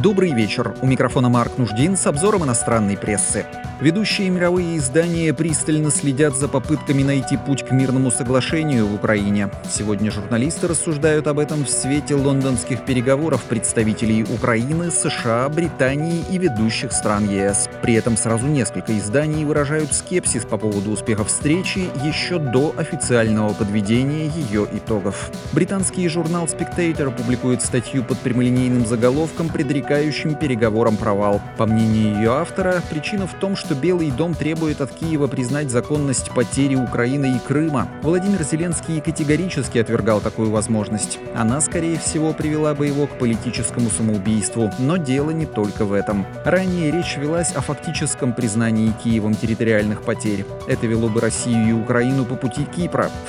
Добрый вечер. У микрофона Марк Нуждин с обзором иностранной прессы. Ведущие мировые издания пристально следят за попытками найти путь к мирному соглашению в Украине. Сегодня журналисты рассуждают об этом в свете лондонских переговоров представителей Украины, США, Британии и ведущих стран ЕС. При этом сразу несколько изданий выражают скепсис по поводу успеха встречи еще до официального подведения ее итогов. Британский журнал Spectator публикует статью под прямолинейным заголовком, предрекающим переговорам провал. По мнению ее автора, причина в том, что Белый дом требует от Киева признать законность потери Украины и Крыма. Владимир Зеленский категорически отвергал такую возможность. Она, скорее всего, привела бы его к политическому самоубийству. Но дело не только в этом. Ранее речь велась о фактическом признании Киевом территориальных потерь. Это вело бы Россию и Украину по пути Кипра. В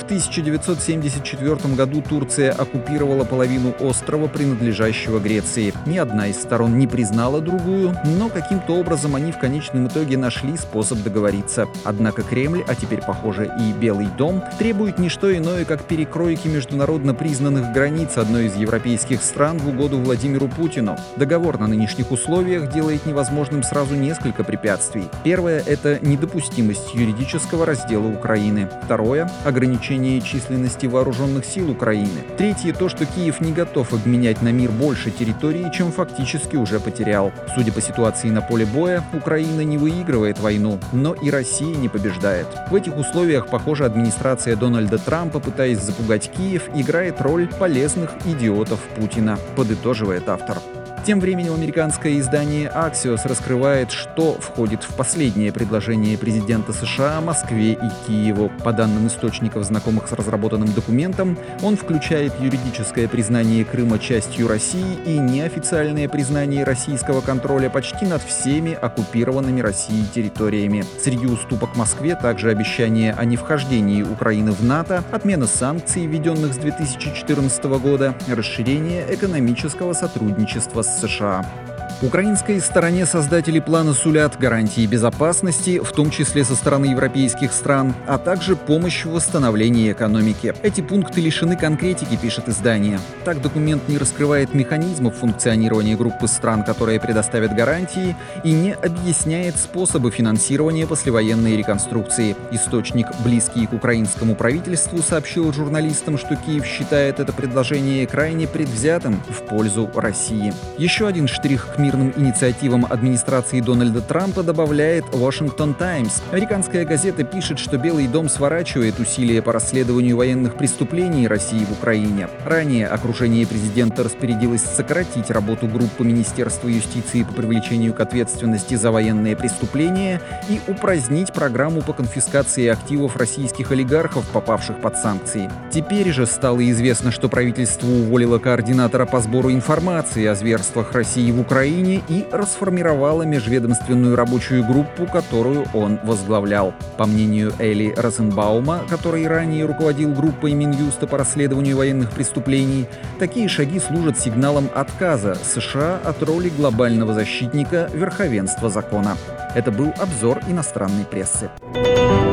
1974 году Турция оккупировала половину острова, принадлежащего Греции. Ни одна из сторон не признала другую, но каким-то образом они в конечном итоге нашли способ договориться. Однако Кремль, а теперь, похоже, и Белый дом, требуют не что иное, как перекройки международно признанных границ одной из европейских стран в угоду Владимиру Путину. Договор на нынешних условиях делает невозможным сразу несколько препятствий. Первое – это недопустимость юридического раздела Украины. Второе – ограничение численности вооруженных сил Украины. Третье – то, что Киев не готов обменять на мир больше территории, чем фактически уже потерял. Судя по ситуации на поле боя, Украина не выигрывает войну, но и Россия не побеждает. В этих условиях, похоже, администрация Дональда Трампа, пытаясь запугать Киев, играет роль полезных идиотов Путина, подытоживает автор. Тем временем американское издание Axios раскрывает, что входит в последнее предложение президента США Москве и Киеву. По данным источников, знакомых с разработанным документом, он включает юридическое признание Крыма частью России и неофициальное признание российского контроля почти над всеми оккупированными Россией территориями. Среди уступок Москве также обещание о невхождении Украины в НАТО, отмена санкций, введенных с 2014 года, расширение экономического сотрудничества с США. Украинской стороне создатели плана сулят гарантии безопасности, в том числе со стороны европейских стран, а также помощь в восстановлении экономики. Эти пункты лишены конкретики, пишет издание. Так, документ не раскрывает механизмов функционирования группы стран, которые предоставят гарантии, и не объясняет способы финансирования послевоенной реконструкции. Источник, близкий к украинскому правительству, сообщил журналистам, что Киев считает это предложение крайне предвзятым в пользу России. Еще один штрих к мирным инициативам администрации Дональда Трампа добавляет Washington Times. Американская газета пишет, что Белый дом сворачивает усилия по расследованию военных преступлений России в Украине. Ранее окружение президента распорядилось сократить работу группы Министерства юстиции по привлечению к ответственности за военные преступления и упразднить программу по конфискации активов российских олигархов, попавших под санкции. Теперь же стало известно, что правительство уволило координатора по сбору информации о зверствах России в Украине и расформировала межведомственную рабочую группу, которую он возглавлял. По мнению Эли Розенбаума, который ранее руководил группой Минюста по расследованию военных преступлений, такие шаги служат сигналом отказа США от роли глобального защитника верховенства закона. Это был обзор иностранной прессы.